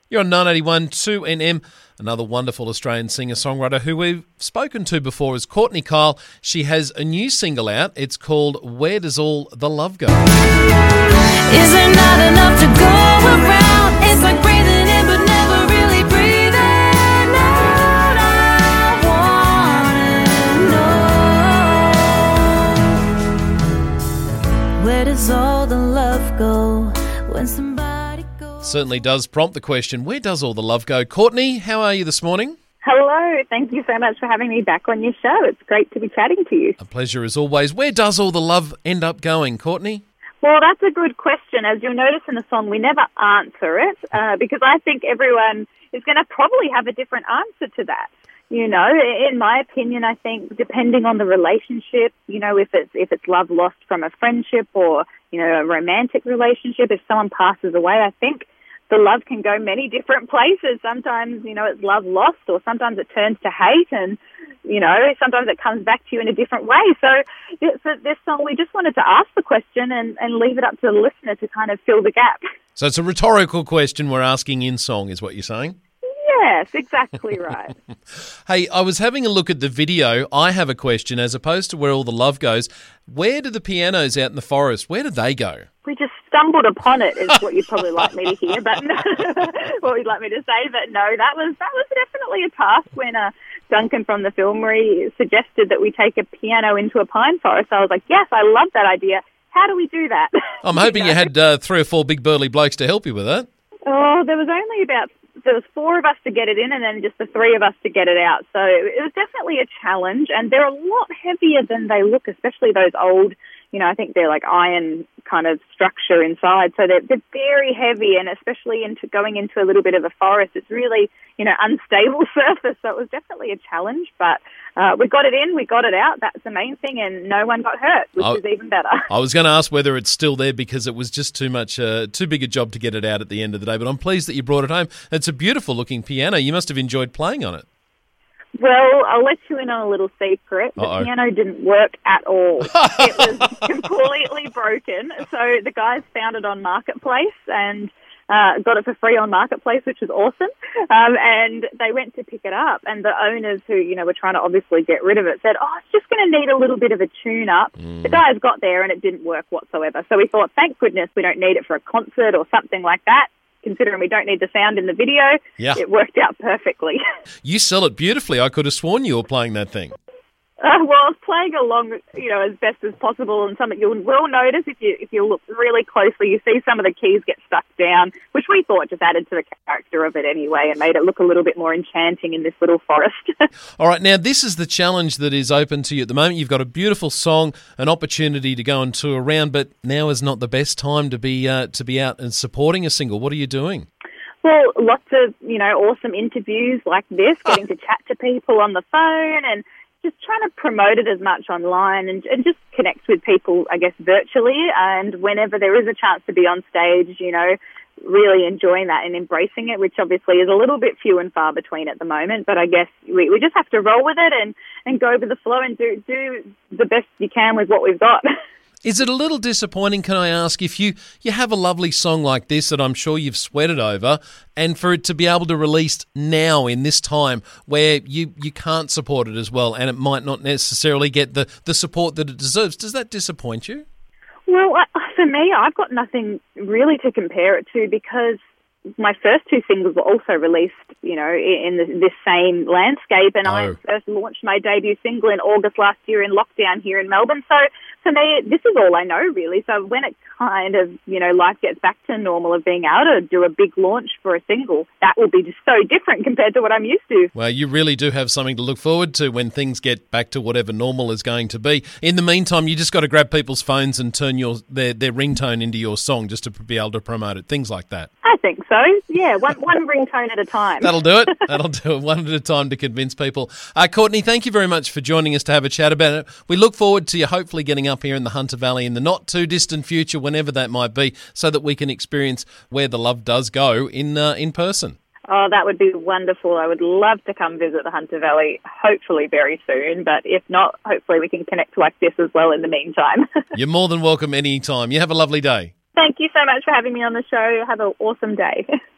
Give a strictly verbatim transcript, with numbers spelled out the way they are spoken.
You're on nine eighty-one two N M. Another wonderful Australian singer-songwriter who we've spoken to before is Courtney Kyle. She has a new single out. It's called Where Does All the Love Go? Is there not enough to go around? It's like breathing in but never really breathing out. I wanna know, where does all the love go when somebody goes? Certainly does prompt the question, where does all the love go? Courtney, how are you this morning? Hello, thank you so much for having me back on your show. It's great to be chatting to you. A pleasure as always. Where does all the love end up going, Courtney? Well, that's a good question. As you'll notice in the song, we never answer it uh, because I think everyone is going to probably have a different answer to that. You know, in my opinion, I think depending on the relationship, you know, if it's if it's love lost from a friendship or, you know, a romantic relationship, if someone passes away, I think the love can go many different places. Sometimes, you know, it's love lost, or sometimes it turns to hate, and, you know, sometimes it comes back to you in a different way. So for this song, we just wanted to ask the question and, and leave it up to the listener to kind of fill the gap. So it's a rhetorical question we're asking in song, is what you're saying? Yes, exactly right. Hey, I was having a look at the video. I have a question, as opposed to where all the love goes. Where do the pianos out in the forest, where do they go? We just stumbled upon it, is what you'd probably like me to hear, but no, what you'd like me to say. But no, that was that was definitely a task when uh, Duncan from the Filmery suggested that we take a piano into a pine forest. I was like, yes, I love that idea. How do we do that? I'm hoping you, know? you had uh, three or four big burly blokes to help you with that. Oh, there was only about there was four of us to get it in, and then just the three of us to get it out. So it was definitely a challenge, and they're a lot heavier than they look, especially those old. You know, I think they're like iron kind of structure inside. So they're, they're very heavy, and especially into going into a little bit of a forest, it's really, you know, unstable surface. So it was definitely a challenge, but uh, we got it in, we got it out. That's the main thing, and no one got hurt, which I, is even better. I was going to ask whether it's still there because it was just too much, uh, too big a job to get it out at the end of the day. But I'm pleased that you brought it home. It's a beautiful looking piano. You must have enjoyed playing on it. Well, I'll let you in on a little secret. The Uh-oh. piano didn't work at all. It was completely broken. So the guys found it on Marketplace and uh, got it for free on Marketplace, which was awesome. Um, and they went to pick it up, and the owners who, you know, were trying to obviously get rid of it said, oh, it's just going to need a little bit of a tune-up. Mm. The guys got there and it didn't work whatsoever. So we thought, thank goodness we don't need it for a concert or something like that. Considering we don't need the sound in the video, yeah. It worked out perfectly. You sell it beautifully. I could have sworn you were playing that thing. Uh, well, I was playing along, you know, as best as possible, and something you will notice if you if you look really closely, you see some of the keys get stuck down, which we thought just added to the character of it anyway and made it look a little bit more enchanting in this little forest. All right, now this is the challenge that is open to you at the moment. You've got a beautiful song, an opportunity to go and tour around, but now is not the best time to be uh, to be out and supporting a single. What are you doing? Well, lots of, you know, awesome interviews like this, getting to chat to people on the phone and just trying to promote it as much online and, and just connect with people, I guess, virtually. And whenever there is a chance to be on stage, you know, really enjoying that and embracing it, which obviously is a little bit few and far between at the moment. But I guess we, we just have to roll with it and, and go with the flow and do, do the best you can with what we've got. Is it a little disappointing, can I ask, if you, you have a lovely song like this that I'm sure you've sweated over, and for it to be able to release now in this time where you, you can't support it as well and it might not necessarily get the, the support that it deserves? Does that disappoint you? Well, for me, I've got nothing really to compare it to because my first two singles were also released, you know, in the, this same landscape, and oh. I first launched my debut single in August last year in lockdown here in Melbourne. So for me, this is all I know, really. So when it kind of, you know, life gets back to normal of being able to do a big launch for a single, that will be just so different compared to what I'm used to. Well, you really do have something to look forward to when things get back to whatever normal is going to be. In the meantime, you just got to grab people's phones and turn your their, their ringtone into your song just to be able to promote it, things like that. I think so. Yeah, one, one ringtone at a time. That'll do it. That'll do it. One at a time to convince people. Uh, Courtney, thank you very much for joining us to have a chat about it. We look forward to you hopefully getting up here in the Hunter Valley in the not-too-distant future, whenever that might be, so that we can experience where the love does go in uh, in person. Oh, that would be wonderful. I would love to come visit the Hunter Valley, hopefully very soon. But if not, hopefully we can connect like this as well in the meantime. You're more than welcome any time. You have a lovely day. Thank you so much for having me on the show. Have an awesome day.